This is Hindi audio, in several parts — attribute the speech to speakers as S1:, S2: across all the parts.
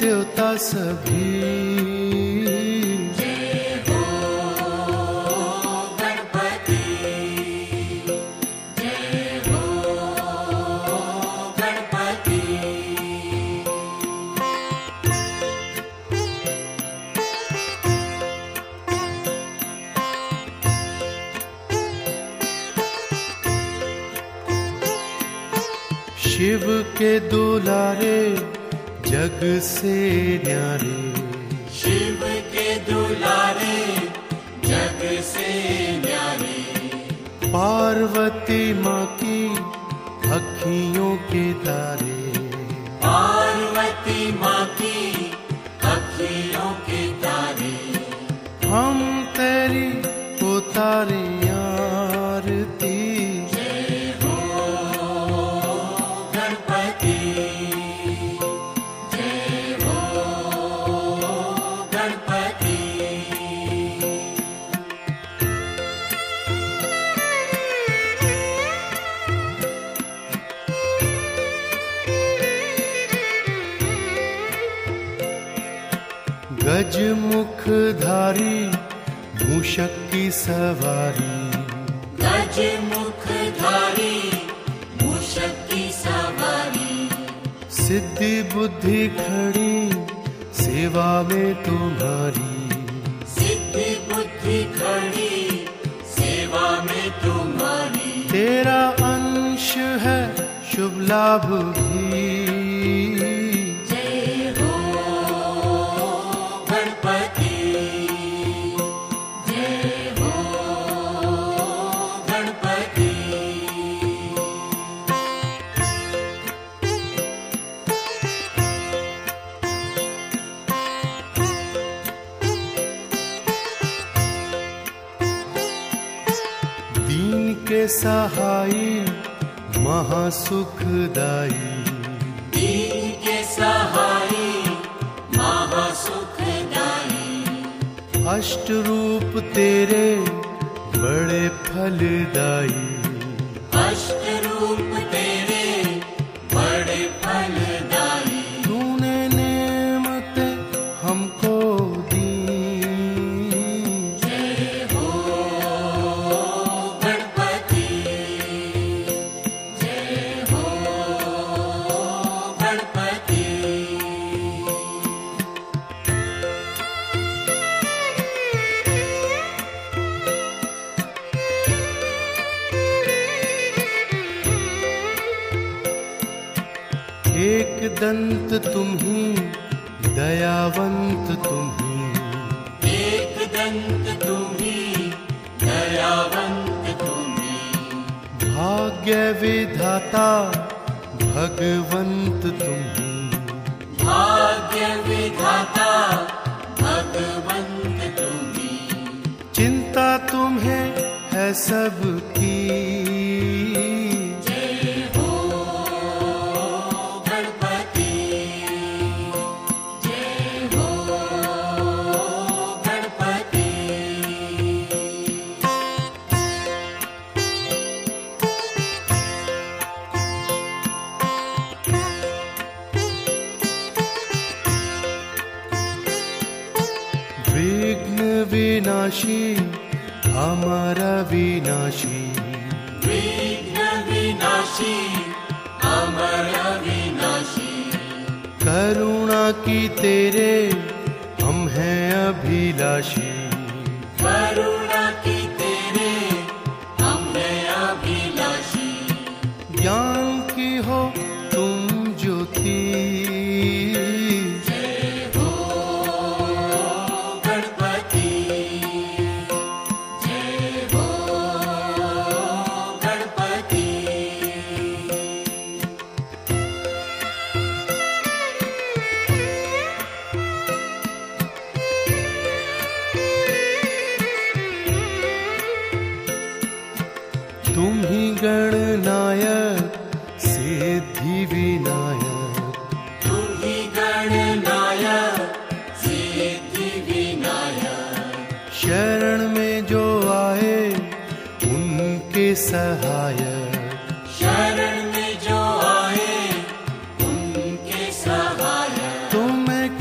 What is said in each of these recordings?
S1: देवता सभी।
S2: जय हो गणपति, जय हो गणपति।
S1: शिव के दुलारे जग से न्यारे,
S2: शिव के दुलारे जग से न्यारे।
S1: पार्वती माँ की अखियों के तारे,
S2: पार्वती माँ की अखियों के तारे।
S1: हम तेरी उतारे आरती।
S2: जय हो गणपति, जय हो गणपति।
S1: गज मुखधारी मूषक की सवारी,
S2: गज मुखधारी मूषक की सवारी।
S1: सिद्धि बुद्धि खड़ी सेवा में तुम्हारी।
S2: सिद्धि बुद्धि खड़ी सेवा में तुम्हारी।
S1: तेरा अंश है शुभ लाभ भी।
S2: जय हो गणपति, जय हो गणपति।
S1: दीन के सहाई महासुखदाई,
S2: दीन के सहाई महासुखदाई।
S1: अष्ट रूप तेरे बड़े फलदाई।
S2: अष्ट रूप तेरे बड़े फलदाई।
S1: तूने नेमते हमको दी।
S2: जय हो गणपति, जय हो गणपति।
S1: एक दंत तुम ही, दयावंत तुम ही।
S2: एक दंत तुम्ही, दयावंत तुम्ही।
S1: भाग्य विधाता भगवंत तुम ही।
S2: भाग्य विधाता भगवंत तुम्ही।
S1: चिंता तुम्हें है सबकी।
S2: जय हो गणपति, जय हो गणपति।
S1: विघ्न विनाशी अमर विनाशी,
S2: विघ्न विनाशी अमर विनाशी।
S1: करुणा की तेरे हम हैं अभिलाषी।
S2: करुणा की तेरे हम हैं अभिलाषी।
S1: ज्ञान की हो तुम ज्योति।
S2: जय हो गणपति, जय हो गणपति।
S1: तुम ही गणनायक सिद्धि विनायक।
S2: तुम ही गणनायक सिद्धि विनायक।
S1: शरण में जो आए उनके सहायक।
S2: शरण में जो आए उनके सहायक।
S1: तुम्हें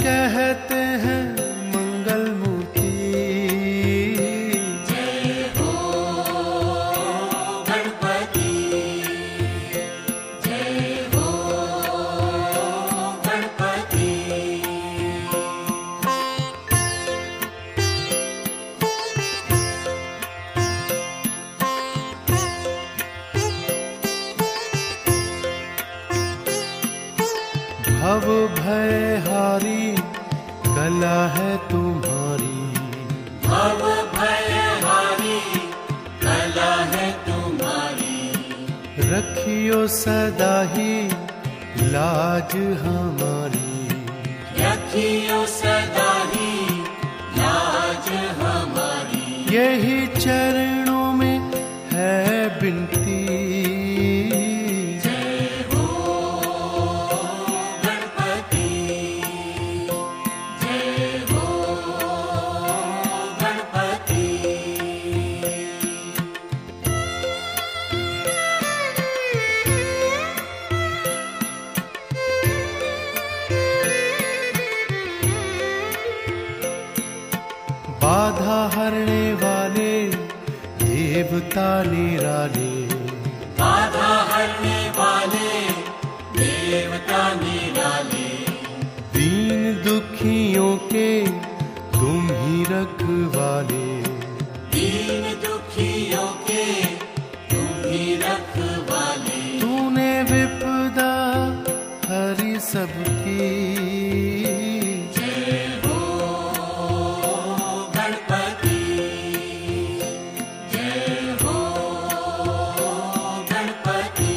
S1: कला है तुम्हारी,
S2: भव भयहारी कला है तुम्हारी।
S1: रखियो सदा ही लाज हमारी,
S2: रखियो सदा ही लाज हमारी।
S1: यही चरणों में है बिनती,
S2: जय हो गणपति, जय हो गणपति।
S1: बाधा हरने वाले देवता निराले,
S2: बाधा हरने वाले देवता निराले।
S1: दीन दुखियों के तुम ही रखवाले,
S2: दीन दुखियों के तुम ही रखवाले।
S1: तूने विपदा हरी सबकी,
S2: जय हो गणपति, जय हो गणपति।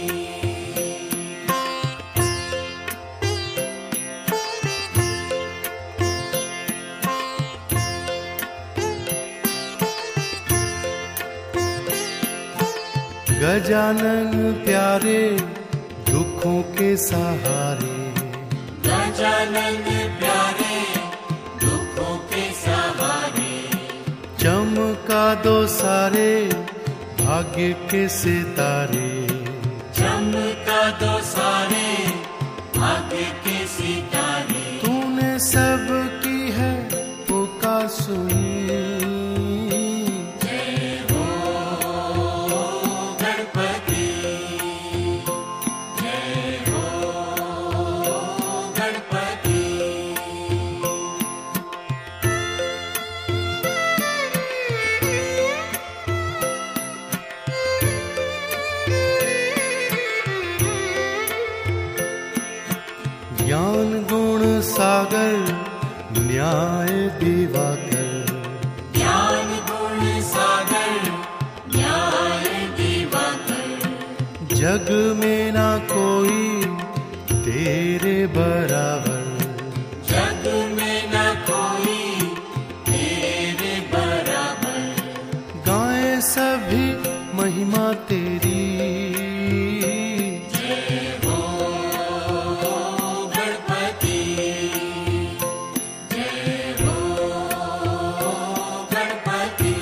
S1: गजानन प्यारे दुखों के सहारे,
S2: गजानन प्यारे दुखों के सहारे।
S1: चमका दो सारे भाग्य के सितारे,
S2: चमका दो सारे भाग्य के सितारे।
S1: तूने सबकी है पुकार सुनी,
S2: जय हो गणपति, जय हो गणपति।
S1: ज्ञान गुण सागर न्याय दिवाकर,
S2: ज्ञान गुण सागर न्याय दिवाकर।
S1: जग में ना कोई तेरे बराबर,
S2: जग में न कोई तेरे बराबर।
S1: गाए सभी महिमा तेरी,
S2: जय हो गणपति, जय हो गणपति।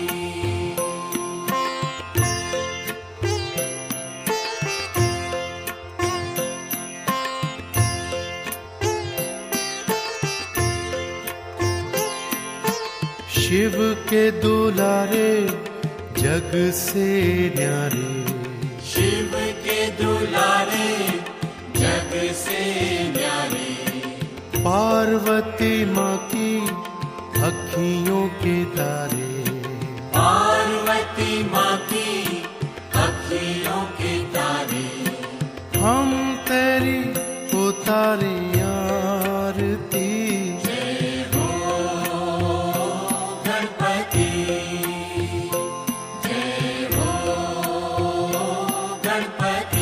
S1: शिव के दुलारे जग से न्यारे,
S2: शिव के दुलारे जग से न्यारे।
S1: पार्वती माँ की अखियों के तारे,
S2: पार्वती माँ की अखियों के तारे।
S1: हम तेरी उतारे आरती,
S2: जय हो गणपति, जय हो गणपति।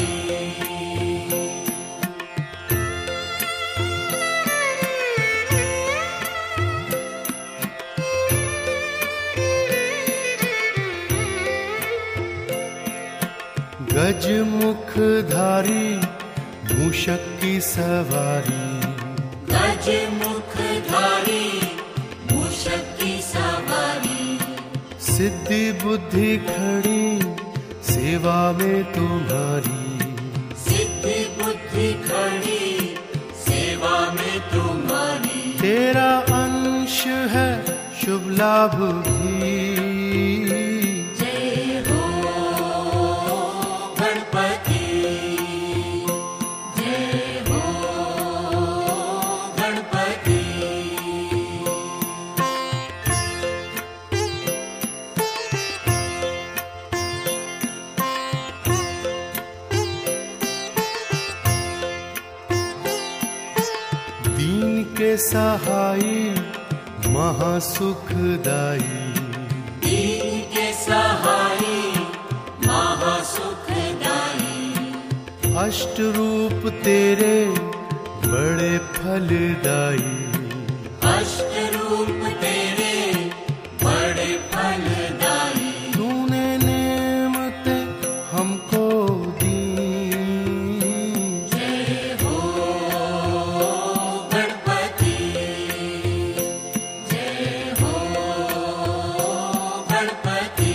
S1: गज मुखधारी मूषक की सवारी,
S2: गज मुखधारी मूषक की सवारी।
S1: सिद्धि बुद्धि खड़ी सेवा में तुम्हारी,
S2: सिद्धि बुद्धि खड़ी सेवा में तुम्हारी।
S1: तेरा अंश है शुभ लाभ भी,
S2: जय हो गणपति, जय हो गणपति।
S1: दीन के के सहाई महासुखदाई,
S2: दीन के सहाई महासुखदाई।
S1: अष्ट रूप तेरे बड़े फलदाई,
S2: अष्ट रूप तेरे बड़े फलदाई।
S1: तूने नेमतें हमको दी,
S2: जय हो गणपति, जय हो गणपति।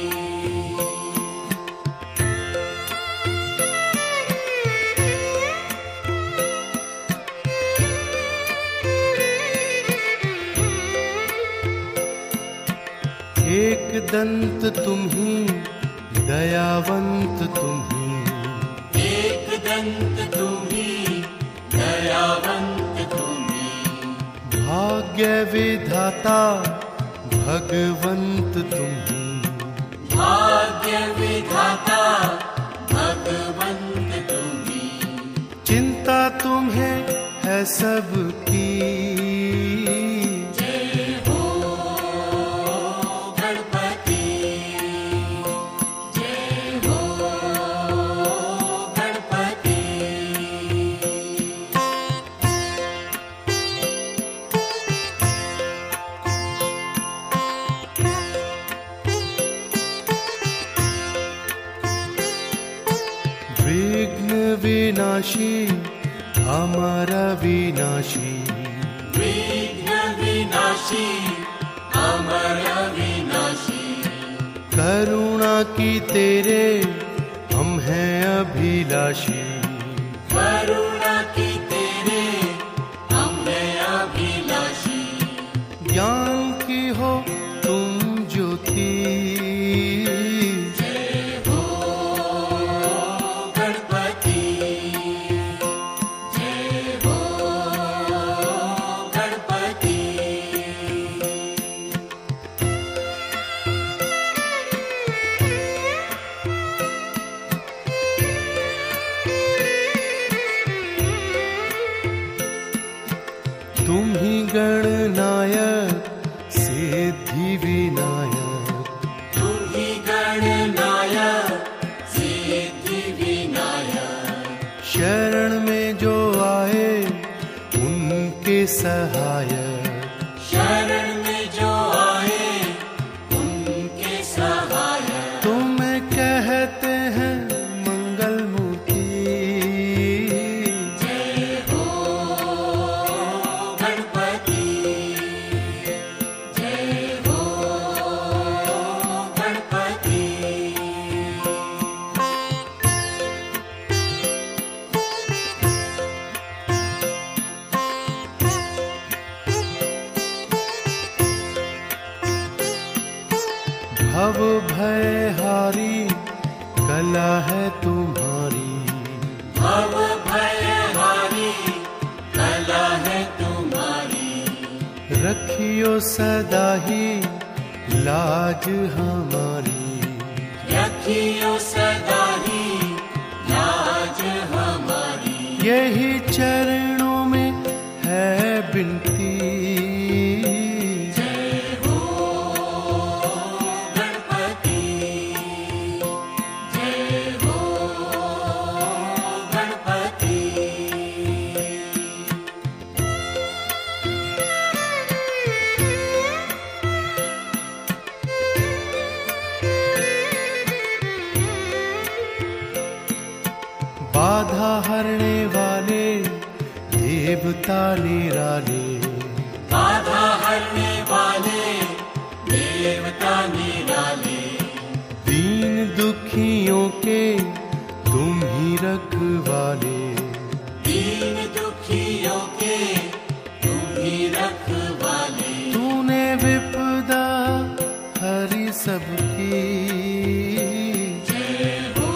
S1: एक दंत तुम ही, दयावंत तुम ही,
S2: एक दंत तुम्ही, दयावंत तुम्ही।
S1: भाग्य विधाता भगवंत तुम ही,
S2: भाग्य विधाता भगवंत तुम्ही।
S1: चिंता तुम्हें है सबकी,
S2: जय हो गणपति, जय हो गणपति।
S1: विघ्न विनाशी अमर विनाशी,
S2: विघ्न विनाशी अमर विनाशी।
S1: करुणा की तेरे हम हैं अभिलाषी,
S2: करुणा की तेरे हम हैं अभिलाषी।
S1: ज्ञान की हो तुम ज्योति,
S2: जय हो गणपति, जय हो गणपति।
S1: तुम ही गणनायक सिद्धि विनायक,
S2: तुम ही गणनायक सिद्धि विनायक।
S1: शरण में जो आए उनके सहायक,
S2: शरण में जो आए उनके सहायक।
S1: तुम्हें कहते हैं मंगल मूर्ति,
S2: जय हो गणपति, जय हो गणपति।
S1: भव भय हारी कला है तुम्हारी,
S2: भव भय हारी कला है तुम्हारी।
S1: रखियो सदा ही लाज हमारी,
S2: रखियो सदा ही लाज हमारी।
S1: यही चरणों में है बिनती,
S2: जय हो गणपति, जय हो गणपति।
S1: बाधा हरने वाले देवता निराले,
S2: बाधा हरने वाले देवता निराले।
S1: दीन दुखियों के तुम ही रखवाले,
S2: दीन दुखियों के तुम ही रखवाले।
S1: तूने विपदा हरी सबकी,
S2: जय हो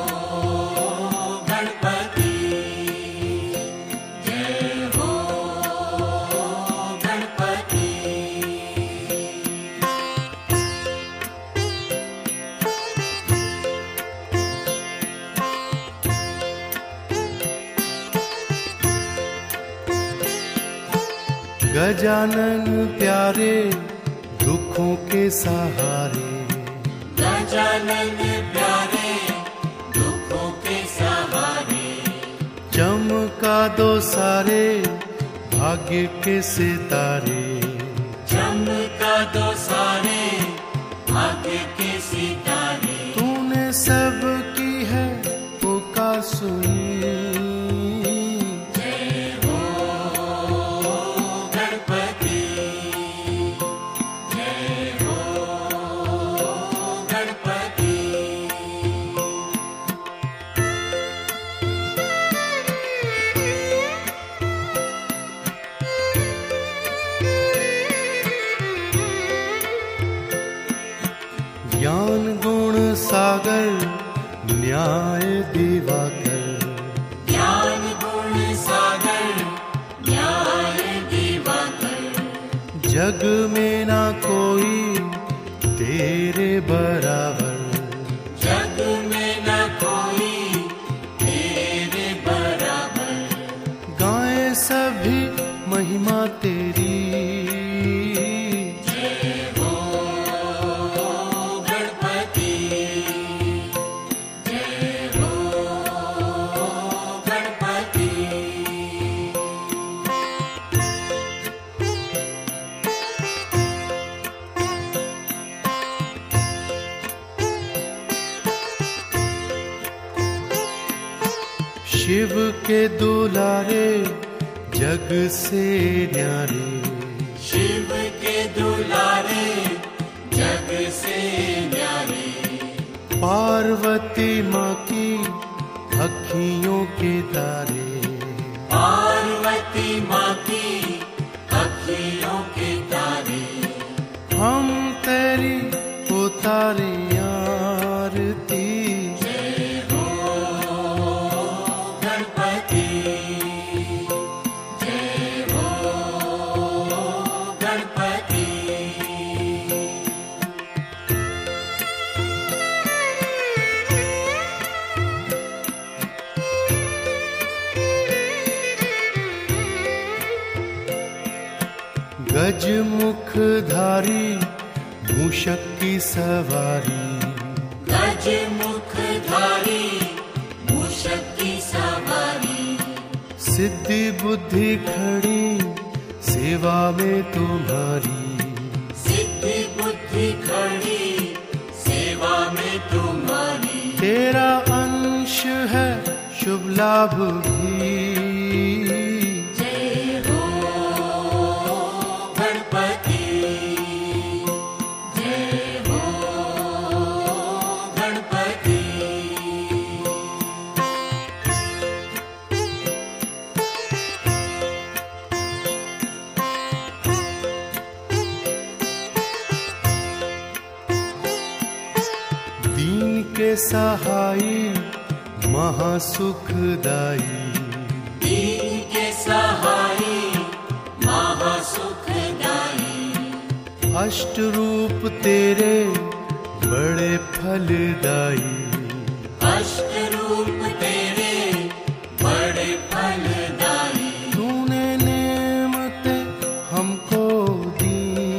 S2: गणपति, जय हो गणपति।
S1: गजानन प्यारे दुखों के सहारे,
S2: गजानन प्यारे दुखों के सहारे,
S1: चमका दो सारे भाग्य के सितारे,
S2: चमका दो सारे भाग्य के सितारे।
S1: तूने सब की है पुकार सुनी, ज्ञान गुण सागर न्याय दिवाकर,
S2: ज्ञान गुण सागर न्याय दिवाकर,
S1: जग में ना कोई तेरे बराबर,
S2: जग में न कोई तेरे बराबर।
S1: गाए सभी महिमा तेरी, शिव के दुलारे जग से न्यारे,
S2: शिव के दुलारे जग से न्यारे,
S1: पार्वती माँ की अखियों के तारे,
S2: पार्वती माँ की अखियों के तारे।
S1: हम तेरी उतारे आरती, गज मुख धारी मूषक की सवारी,
S2: गज मुख धारी मूषक की सवारी,
S1: सिद्धि बुद्धि खड़ी सेवा में तुम्हारी,
S2: सिद्धि बुद्धि खड़ी सेवा में तुम्हारी।
S1: तेरा अंश है शुभ लाभ भी, दीन के सहाई महासुखदाई,
S2: दीन के सहाई महासुखदाई,
S1: अष्ट रूप तेरे बड़े फलदाई,
S2: अष्ट रूप तेरे बड़े फलदाई।
S1: तूने नेमते हमको दी,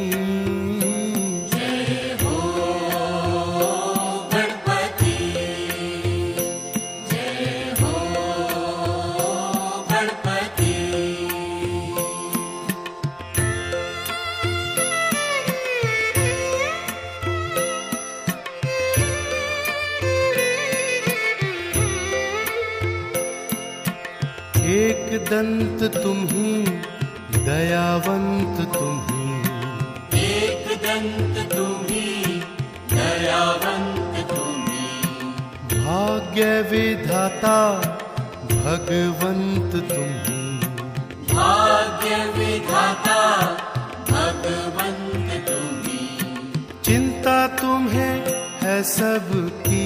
S1: एक दंत तुम ही दयावंत तुम ही,
S2: एक दंत तुम ही दयावंत तुम ही,
S1: भाग्य विधाता भगवंत तुम ही,
S2: भाग्य विधाता भगवंत तुम ही।
S1: चिंता तुम्हें है सबकी,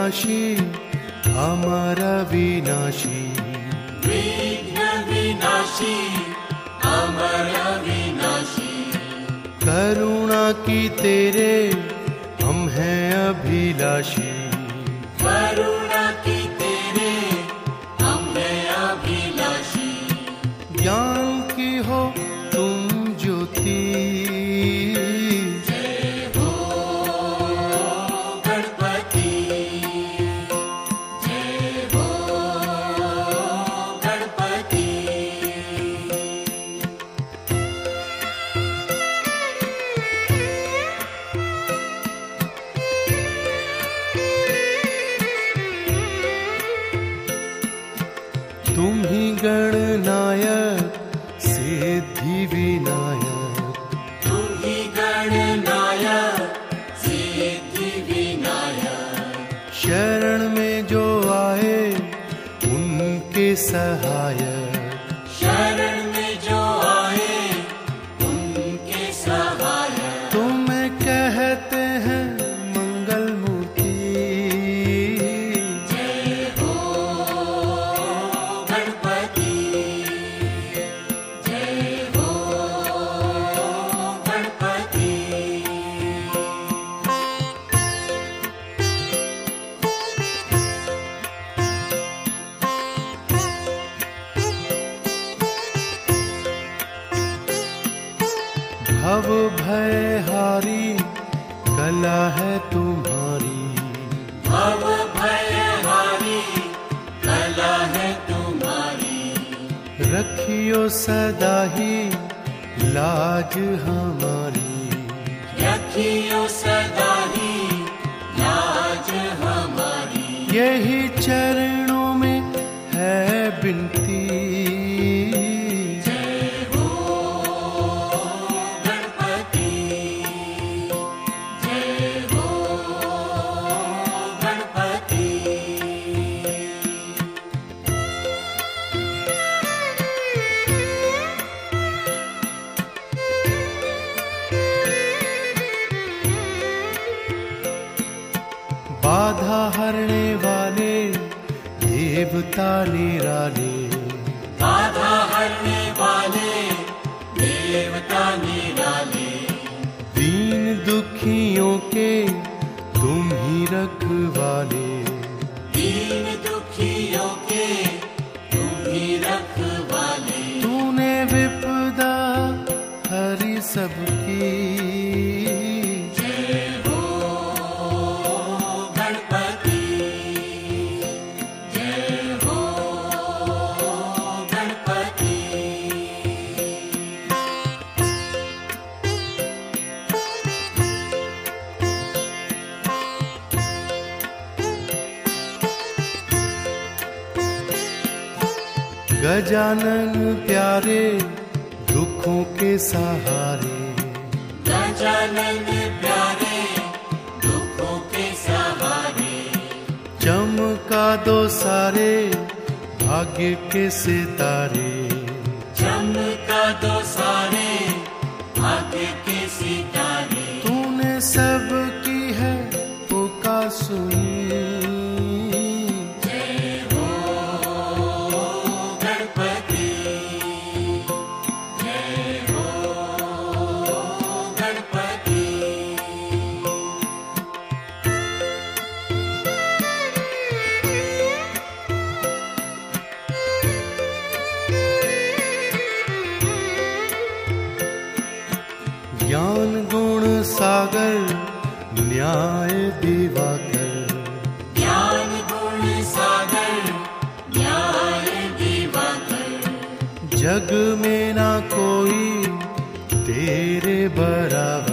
S1: विनाशी अमर विनाशी,
S2: विघ्न विनाशी अमर विनाशी,
S1: करुणा की तेरे हम हैं अभिलाषी,
S2: करुणा की तेरे हम हैं अभिलाषी,
S1: ज्ञान की हो तुम ज्योति,
S2: जय हो गणपति, जय हो गणपति।
S1: तुम ही गणनायक सिद्धि विनायक,
S2: तुम ही गणनायक सिद्धि विनायक,
S1: शरण में जो आए उनके सहायक,
S2: शरण में जो आए उनके सहायक,
S1: तुम्हें कहते हैं मंगल मूर्ति,
S2: जय हो गणपति, जय हो गणपति।
S1: भव भयहारी कला है तुम्हारी,
S2: भव भयहारी कला है तुम्हारी,
S1: रखियो सदा ही लाज हमारी,
S2: रखियो सदा ही लाज हमारी,
S1: यही चरणों में है बिनती,
S2: जय हो गणपति, जय हो गणपति।
S1: बाधा हरने वाले देवता निराले,
S2: बाधा हरने वाले देवता निराले,
S1: दीन दुखियों के तुम ही रखवाले,
S2: दीन दुखियों के तुम ही रखवाले,
S1: तूने विपदा हरी सबकी,
S2: जय हो गणपति, जय हो गणपति।
S1: गजानन प्यारे दुखों के सहारे,
S2: गजानन प्यारे दुखों के सहारे,
S1: चमका दो सारे भाग्य के सितारे,
S2: चमका दो सारे भाग्य के सितारे,
S1: तूने सबकी है पुकार सुनी,
S2: जय हो गणपति, जय हो गणपति।
S1: ज्ञान गुण सागर न्याय दिवाकर,
S2: ज्ञान गुण सागर न्याय दिवाकर,
S1: जग में ना कोई तेरे बराबर,